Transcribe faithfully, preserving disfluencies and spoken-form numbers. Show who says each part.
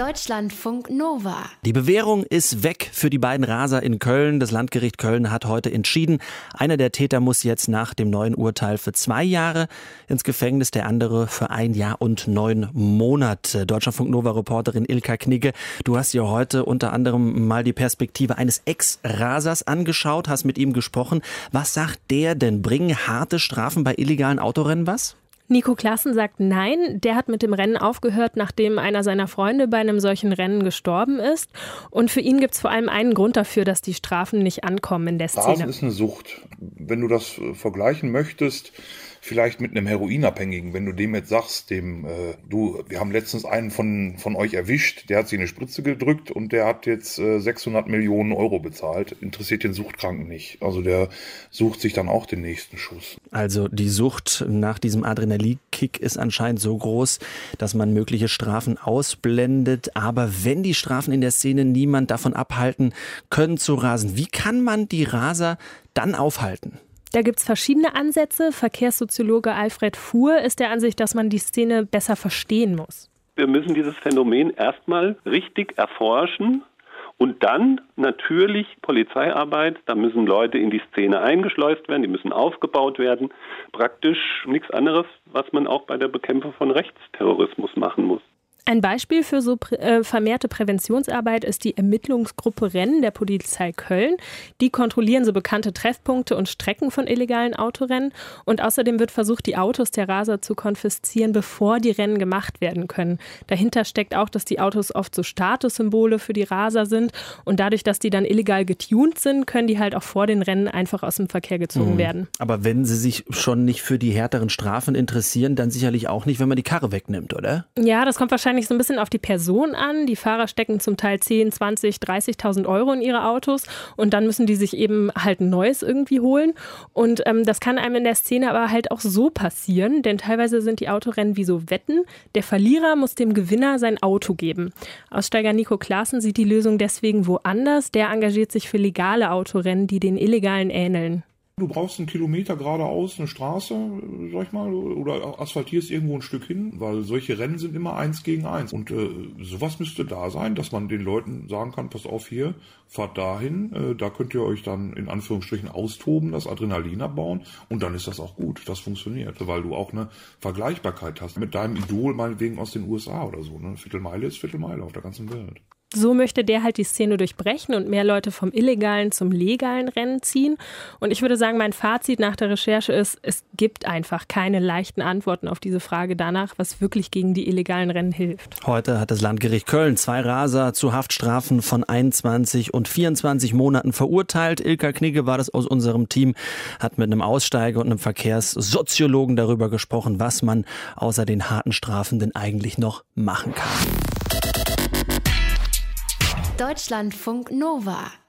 Speaker 1: Deutschlandfunk Nova.
Speaker 2: Die Bewährung ist weg für die beiden Raser in Köln. Das Landgericht Köln hat heute entschieden, einer der Täter muss jetzt nach dem neuen Urteil für zwei Jahre ins Gefängnis, der andere für ein Jahr und neun Monate. Deutschlandfunk Nova-Reporterin Ilka Knigge, du hast dir heute unter anderem mal die Perspektive eines Ex-Rasers angeschaut, hast mit ihm gesprochen. Was sagt der denn? Bringen harte Strafen bei illegalen Autorennen was?
Speaker 3: Nico Klassen sagt nein, der hat mit dem Rennen aufgehört, nachdem einer seiner Freunde bei einem solchen Rennen gestorben ist. Und für ihn gibt es vor allem einen Grund dafür, dass die Strafen nicht ankommen in der Szene.
Speaker 4: Rasen ist eine Sucht. Wenn du das vergleichen möchtest, vielleicht mit einem Heroinabhängigen, wenn du dem jetzt sagst, dem, äh, du, wir haben letztens einen von, von euch erwischt, der hat sich eine Spritze gedrückt und der hat jetzt äh, sechshundert Millionen Euro bezahlt, interessiert den Suchtkranken nicht. Also der sucht sich dann auch den nächsten Schuss.
Speaker 2: Also die Sucht nach diesem Adrenalinkick ist anscheinend so groß, dass man mögliche Strafen ausblendet. Aber wenn die Strafen in der Szene niemand davon abhalten können zu rasen, wie kann man die Raser dann aufhalten?
Speaker 3: Da gibt es verschiedene Ansätze. Verkehrssoziologe Alfred Fuhr ist der Ansicht, dass man die Szene besser verstehen muss.
Speaker 5: Wir müssen dieses Phänomen erstmal richtig erforschen und dann natürlich Polizeiarbeit. Da müssen Leute in die Szene eingeschleust werden, die müssen aufgebaut werden. Praktisch nichts anderes, was man auch bei der Bekämpfung von Rechtsterrorismus machen muss.
Speaker 3: Ein Beispiel für so äh, vermehrte Präventionsarbeit ist die Ermittlungsgruppe Rennen der Polizei Köln. Die kontrollieren so bekannte Treffpunkte und Strecken von illegalen Autorennen. Und außerdem wird versucht, die Autos der Raser zu konfiszieren, bevor die Rennen gemacht werden können. Dahinter steckt auch, dass die Autos oft so Statussymbole für die Raser sind. Und dadurch, dass die dann illegal getuned sind, können die halt auch vor den Rennen einfach aus dem Verkehr gezogen mhm. werden.
Speaker 2: Aber wenn sie sich schon nicht für die härteren Strafen interessieren, dann sicherlich auch nicht, wenn man die Karre wegnimmt, oder?
Speaker 3: Ja, das kommt wahrscheinlich so ein bisschen auf die Person an. Die Fahrer stecken zum Teil zehn, zwanzig, dreißigtausend Euro in ihre Autos und dann müssen die sich eben halt ein neues irgendwie holen. Und ähm, das kann einem in der Szene aber halt auch so passieren, denn teilweise sind die Autorennen wie so Wetten. Der Verlierer muss dem Gewinner sein Auto geben. Aussteiger Nico Klassen sieht die Lösung deswegen woanders. Der engagiert sich für legale Autorennen, die den illegalen ähneln.
Speaker 4: Du brauchst einen Kilometer geradeaus eine Straße, sag ich mal, oder asphaltierst irgendwo ein Stück hin, weil solche Rennen sind immer eins gegen eins. Und äh, sowas müsste da sein, dass man den Leuten sagen kann, pass auf hier, fahrt dahin, äh, da könnt ihr euch dann in Anführungsstrichen austoben, das Adrenalin abbauen und dann ist das auch gut, das funktioniert, weil du auch eine Vergleichbarkeit hast mit deinem Idol, meinetwegen aus den U S A oder so. Ne? Viertelmeile ist Viertelmeile auf der ganzen Welt.
Speaker 3: So möchte der halt die Szene durchbrechen und mehr Leute vom illegalen zum legalen Rennen ziehen. Und ich würde sagen, mein Fazit nach der Recherche ist, es gibt einfach keine leichten Antworten auf diese Frage danach, was wirklich gegen die illegalen Rennen hilft.
Speaker 2: Heute hat das Landgericht Köln zwei Raser zu Haftstrafen von einundzwanzig und vierundzwanzig Monaten verurteilt. Ilka Knigge war das aus unserem Team, hat mit einem Aussteiger und einem Verkehrssoziologen darüber gesprochen, was man außer den harten Strafen denn eigentlich noch machen kann.
Speaker 1: Deutschlandfunk Nova.